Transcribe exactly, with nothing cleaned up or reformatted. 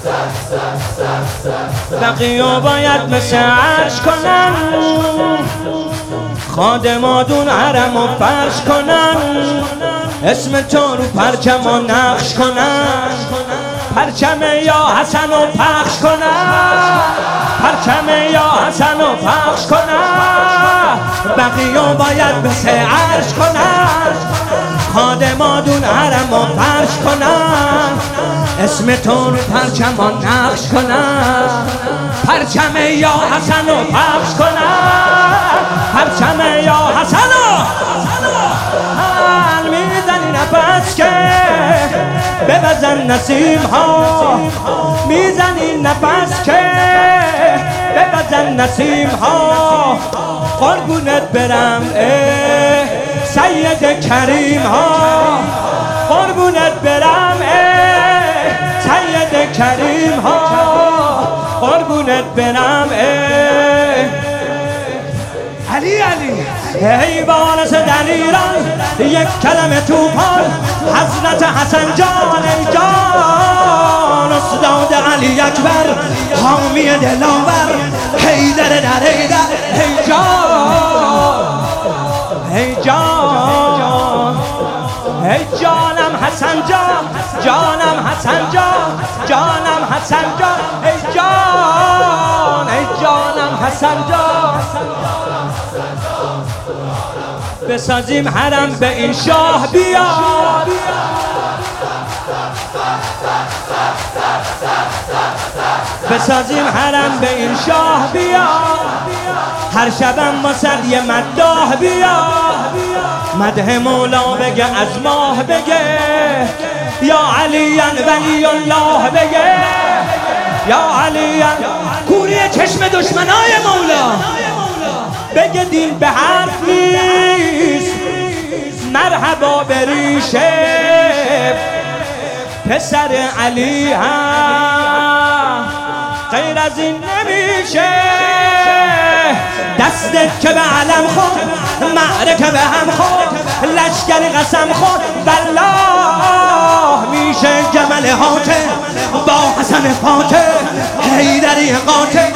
بقیه باید مثل عرش کنن، خادمادون حرم و فرش کنن، اسم تو رو پرچم و نقش کنن، پرچم یا حسن و پخش کنن، پرچم یا حسن و پخش کنن. بقیه باید مثل عرش کنن، خادمادون حرم و فرش کنن، اسم تو رو پرچم و نقش کنن، پرچم یا حسن و پخش کنن، پرچم یا حسن و حل میزنی نفس که ببزن نسیم ها، میزنی نفس که ببزن نسیم ها. قربونت برم ای سید کریم ها، قربونت برم ای سید کریم ها، قربونت برم ای علی علی. ای وارث در ایران یک کلمه توپان، حضرت حسن جان ای جان، استاد علی اکبر حامی دلاور، حیدر در حیدر ای جان ای جان ای جانم حسن جان، جانم حسن جان، جانم حسن جان ای جان ای جانم حسن جان. بسازیم حرم به این شاه بیا، بسازیم حرم به این شاه بیا، هر شبم با سر یه مداح بیا، مدح مولا بگه از ماه بگه، یا علیان ولی الله بگه، یا علیان کوری چشم دشمنای مولا بگه دین به حرف نیست، مرحبا بریشه پسر علی هم غیر از این نمیشه. دستت که به علم خود، معرکه به هم خود، لشکر قسم خود، والله میشه جمل حاتم با حسن فاتح، حیدری قاتل